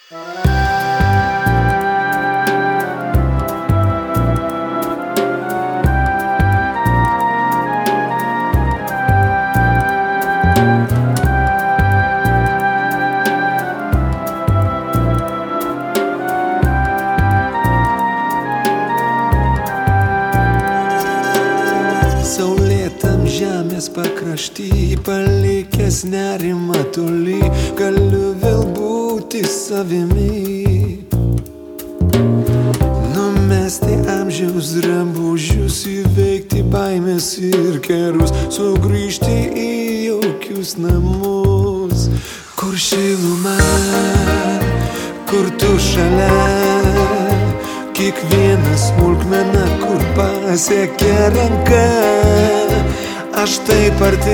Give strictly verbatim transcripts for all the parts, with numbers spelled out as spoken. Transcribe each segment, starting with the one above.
Saulėtam žemės pakrašty, palikęs nerimą toli, galiu vėl būti savimi. Numesti amžiaus drabužius, įveikti baimės ir kerus, sugrįžti į jaukius namus, kur šiluma, kur tu šalia. Kiekviena smulkmena, kur pasiekia ranka, aš taip arti,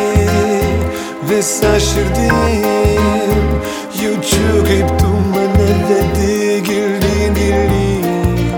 visa širdim, jaučiu, kaip tu mane vedi gilyn, gilyn.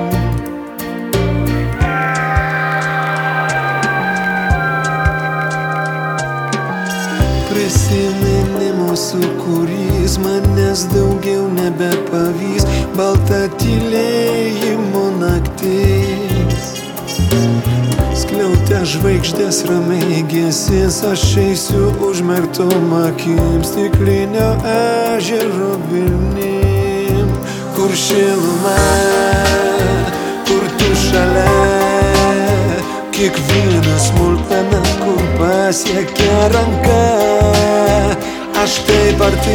Prisiminimo sūkurys manęs daugiau nebepavys, balta tylėjimo naktis. Skliautę žvaigždės ramiai gesins, aš eisiu užmerktom akim, stiklinio ežero vilnim, kur šiluma, kur tu šalia. Kiekviena smulkmena, kur pasiekia ranka, aš taip arti,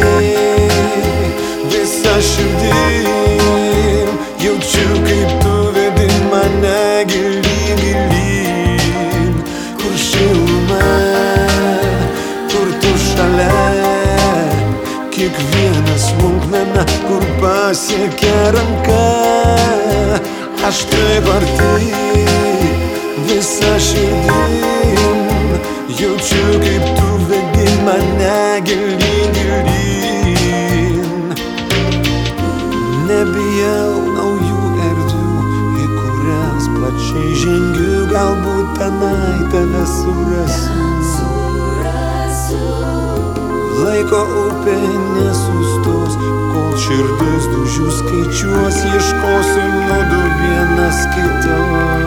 visa širdim, jaučiu, kaip tu vedi mane gilyn, gilyn, kur šiluma, kur tu šalia. Kiekviena smulkmena, kur pasiekia ranka, aš taip arti, visa širdim, jaučiu, kaip tu vedi mane gilyn, gilyn. Nebijau naujų erdvių, į kurias plačiai žengiu, galbūt tenai tave surasiu. Laiko upė nesustos, kol širdis dužių skaičiuos, ieškosiu nuodų vienas kito.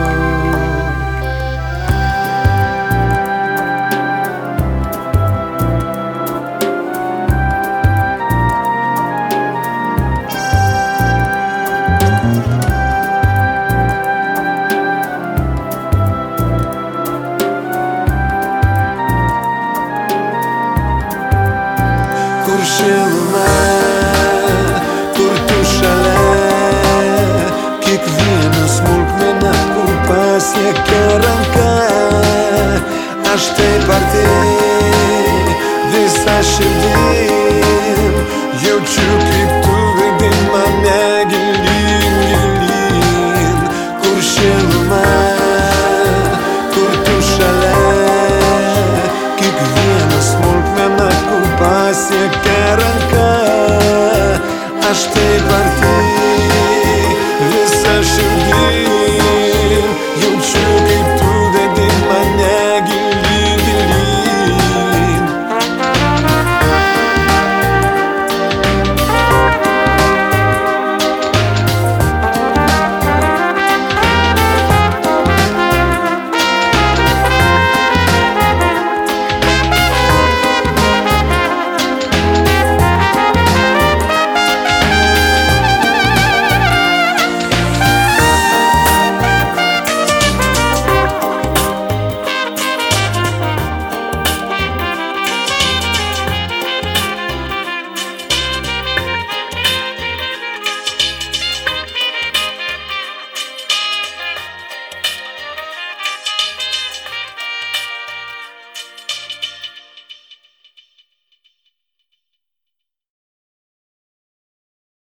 Kur šiluma, kur tu šalia. Kiekviena smulkmena, kur pasiekia ranka, aš taip arti, visa širdim, jaučiu,